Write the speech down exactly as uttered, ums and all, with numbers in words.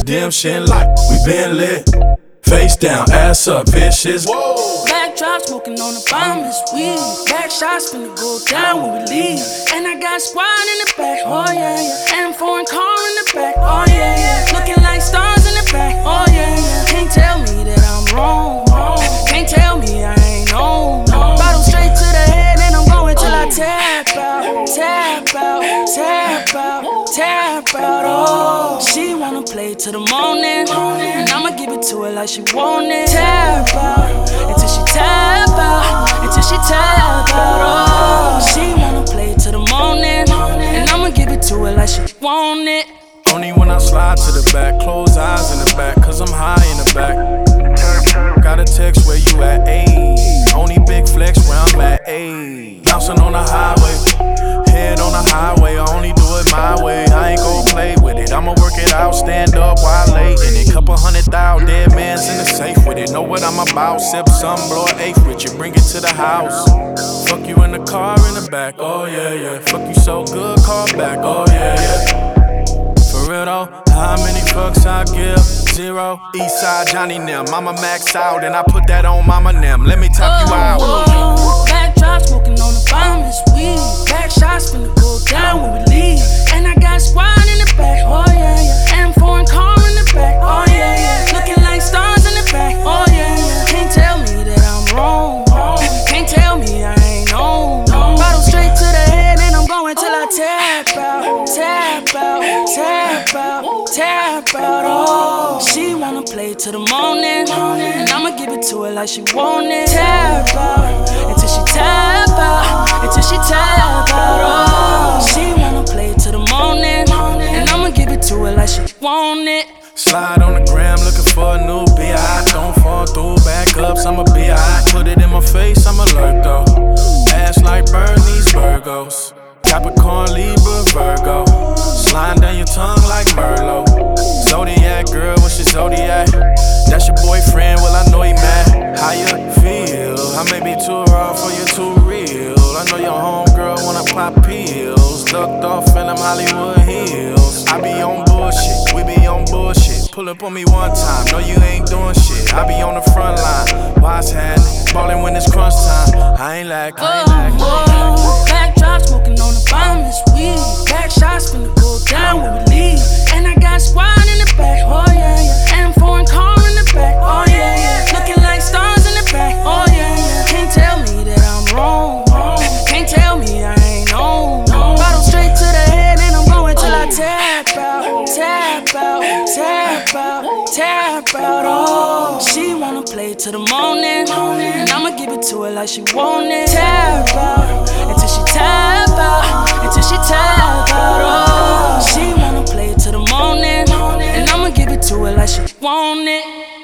redemption like we been lit. Face down, ass up, vicious. Backdrop smoking on the bombless weed. Back shots finna go down when we leave. And I got squad in the back, oh yeah, yeah. And foreign car in the back, oh yeah, yeah. Looking like stars in the back, oh yeah, yeah. Can't tell me that I'm wrong. Can't tell me I ain't on. Bottle straight to the head and I'm going till I tap out, tap out, tap out, tap out. Oh, she wanna play till the morning, and I'ma give it to her like she want it. Tap out until she tap out, until she tap out. Oh, she wanna play till the morning, and I'ma give it to her like she want it. Only when I slide to the back, close eyes in the back, cause I'm high in the back. Got a text where you at, ayy. Only big flex where I'm at, ayy. Bouncing on the highway, head on the highway. I only do it my way, I ain't gon' play with it. I'ma work it out, stand up while late in it. Couple hundred thousand, dead man's in the safe with it. Know what I'm about, sip some, blow an eighth with you. Bring it to the house. Fuck you in the car in the back, oh yeah, yeah. Fuck you so good, call back, oh yeah, yeah. For real though, how many fucks I give? Zero. Eastside Johnny Nim, I'ma max out and I put that on Mama Nim. Let me top you out. Oh, backdrop smoking on the bombless weed. Back shots finna go down when we leave. And I got squad in the back, oh yeah, yeah. And foreign car in the back, oh yeah, yeah. Looking like stars in the back, oh yeah, yeah. Can't tell me that I'm wrong. Can't tell me I ain't on. Bottle straight to the head and I'm going till I tap out, tap out, tap out, tap out. Oh, she wanna play till the morning, and I'ma give it to her like she want it. Tap out until she tap out, until she tap out. Oh, she wanna play till the morning, and I'ma give it to her like she want it. Slide on the gram looking for a new B I. Don't fall through, back ups, I'm a B I. Put it in my face, I'm alert though. Ass like Bernie's Virgos. Capricorn, Libra, Virgo. Sliding down your tongue like Merlot. Zodiac girl, what's your zodiac? That's your boyfriend, well I know he mad. How you feel? I may be too raw for you, too real. I know your homegirl wanna pop pills. Ducked off in them Hollywood hills. I be on bullshit, we be on bullshit. Pull up on me one time, no you ain't doing shit. I be on the front line, why's happening? Ballin' when it's crunch time, I ain't lacking. Oh, oh, backdrop smoking on the bombless weed. Back shots finna go down when we leave. And I got squad in the back, oh yeah, yeah. And foreign car in the back, oh yeah, yeah. Looking like stars in the back, oh yeah, yeah. Can't tell me that I'm wrong. Can't tell me I ain't on. Bottle straight to the head and I'm going till I tap out, tap out, tap out, tap out. Oh, she wanna play till the morning, and I'ma give it to her like she want it. Tap out until she tap out, until she tap out. Oh, she wanna play till the morning, and I'ma give it to her like she want it.